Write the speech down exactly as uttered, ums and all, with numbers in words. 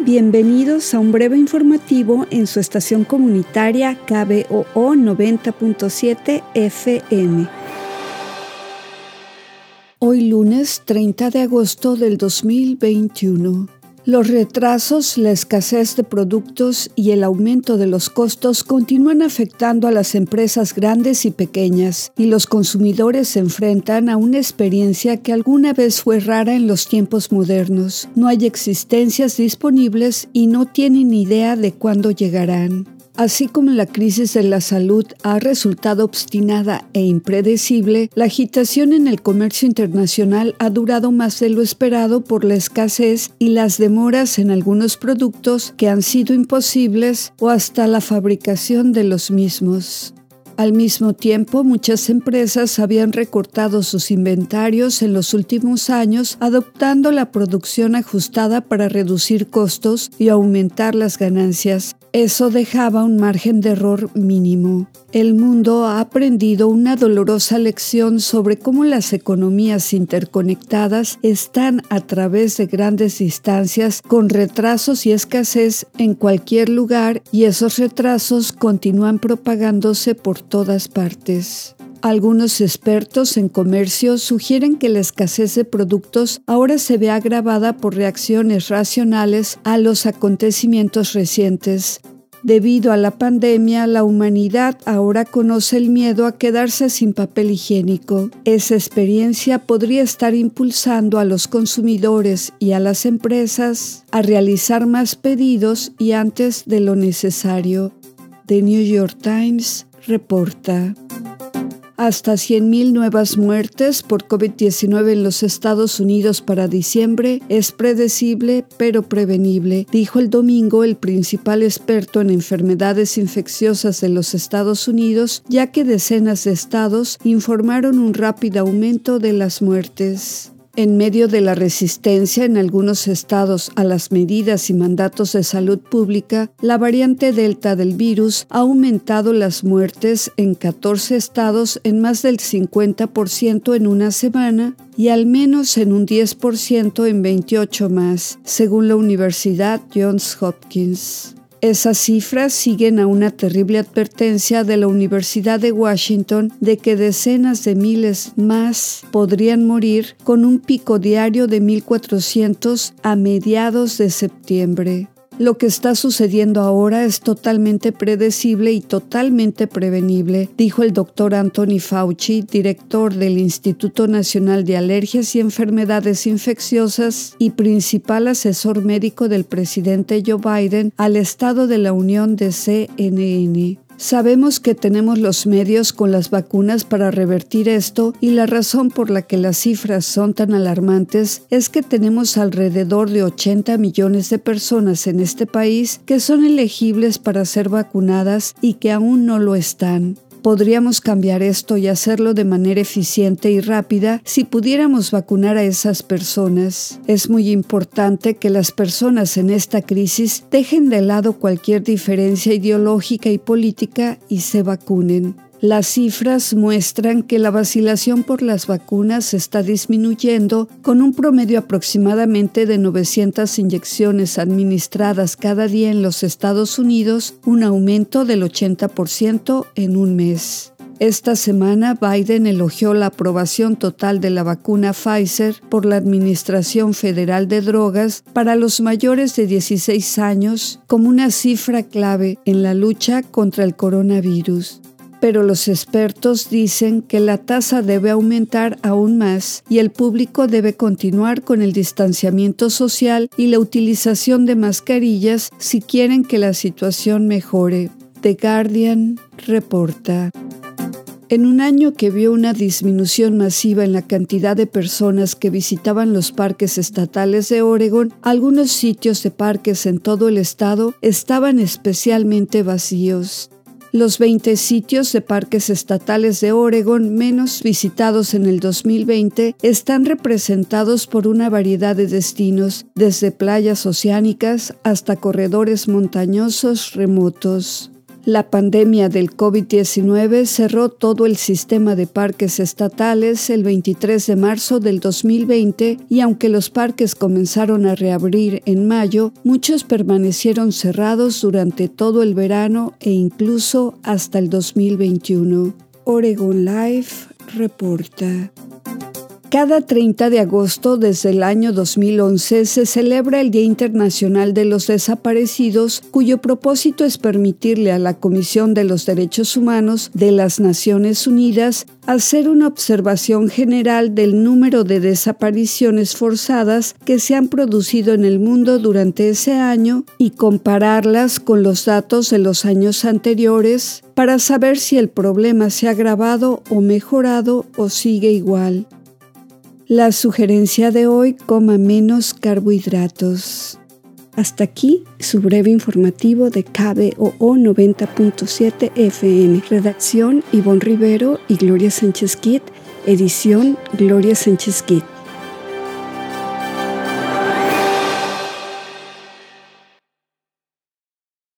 Bienvenidos a un breve informativo en su estación comunitaria K B O O noventa punto siete F M. Hoy lunes treinta de agosto del dos mil veintiuno. Los retrasos, la escasez de productos y el aumento de los costos continúan afectando a las empresas grandes y pequeñas, y los consumidores se enfrentan a una experiencia que alguna vez fue rara en los tiempos modernos. No hay existencias disponibles y no tienen idea de cuándo llegarán. Así como la crisis de la salud ha resultado obstinada e impredecible, la agitación en el comercio internacional ha durado más de lo esperado por la escasez y las demoras en algunos productos que han sido imposibles o hasta la fabricación de los mismos. Al mismo tiempo, muchas empresas habían recortado sus inventarios en los últimos años, adoptando la producción ajustada para reducir costos y aumentar las ganancias. Eso dejaba un margen de error mínimo. El mundo ha aprendido una dolorosa lección sobre cómo las economías interconectadas están a través de grandes distancias, con retrasos y escasez en cualquier lugar, y esos retrasos continúan propagándose por todas partes. Algunos expertos en comercio sugieren que la escasez de productos ahora se ve agravada por reacciones racionales a los acontecimientos recientes. Debido a la pandemia, la humanidad ahora conoce el miedo a quedarse sin papel higiénico. Esa experiencia podría estar impulsando a los consumidores y a las empresas a realizar más pedidos y antes de lo necesario. The New York Times reporta. Hasta cien mil nuevas muertes por COVID diecinueve en los Estados Unidos para diciembre es predecible pero prevenible, dijo el domingo el principal experto en enfermedades infecciosas de los Estados Unidos, ya que decenas de estados informaron un rápido aumento de las muertes. En medio de la resistencia en algunos estados a las medidas y mandatos de salud pública, la variante Delta del virus ha aumentado las muertes en catorce estados en más del cincuenta por ciento en una semana y al menos en un diez por ciento en veintiocho más, según la Universidad Johns Hopkins. Esas cifras siguen a una terrible advertencia de la Universidad de Washington de que decenas de miles más podrían morir, con un pico diario de mil cuatrocientos a mediados de septiembre. Lo que está sucediendo ahora es totalmente predecible y totalmente prevenible, dijo el doctor Anthony Fauci, director del Instituto Nacional de Alergias y Enfermedades Infecciosas y principal asesor médico del presidente Joe Biden al Estado de la Unión de C N N. Sabemos que tenemos los medios con las vacunas para revertir esto, y la razón por la que las cifras son tan alarmantes es que tenemos alrededor de ochenta millones de personas en este país que son elegibles para ser vacunadas y que aún no lo están. Podríamos cambiar esto y hacerlo de manera eficiente y rápida si pudiéramos vacunar a esas personas. Es muy importante que las personas en esta crisis dejen de lado cualquier diferencia ideológica y política y se vacunen. Las cifras muestran que la vacilación por las vacunas está disminuyendo, con un promedio aproximadamente de novecientas inyecciones administradas cada día en los Estados Unidos, un aumento del ochenta por ciento en un mes. Esta semana, Biden elogió la aprobación total de la vacuna Pfizer por la Administración Federal de Drogas para los mayores de dieciséis años como una cifra clave en la lucha contra el coronavirus. Pero los expertos dicen que la tasa debe aumentar aún más y el público debe continuar con el distanciamiento social y la utilización de mascarillas si quieren que la situación mejore. The Guardian reporta. En un año que vio una disminución masiva en la cantidad de personas que visitaban los parques estatales de Oregon, algunos sitios de parques en todo el estado estaban especialmente vacíos. Los veinte sitios de parques estatales de Oregon menos visitados en el dos mil veinte están representados por una variedad de destinos, desde playas oceánicas hasta corredores montañosos remotos. La pandemia del COVID diecinueve cerró todo el sistema de parques estatales el veintitrés de marzo del dos mil veinte y aunque los parques comenzaron a reabrir en mayo, muchos permanecieron cerrados durante todo el verano e incluso hasta el dos mil veintiuno. Oregon Life reporta. Cada treinta de agosto desde el año dos mil once se celebra el Día Internacional de los Desaparecidos, cuyo propósito es permitirle a la Comisión de los Derechos Humanos de las Naciones Unidas hacer una observación general del número de desapariciones forzadas que se han producido en el mundo durante ese año y compararlas con los datos de los años anteriores para saber si el problema se ha agravado o mejorado o sigue igual. La sugerencia de hoy: coma menos carbohidratos. Hasta aquí su breve informativo de K B O O noventa punto siete F M. Redacción: Ivonne Rivero y Gloria Sánchez Kit. Edición: Gloria Sánchez Kit.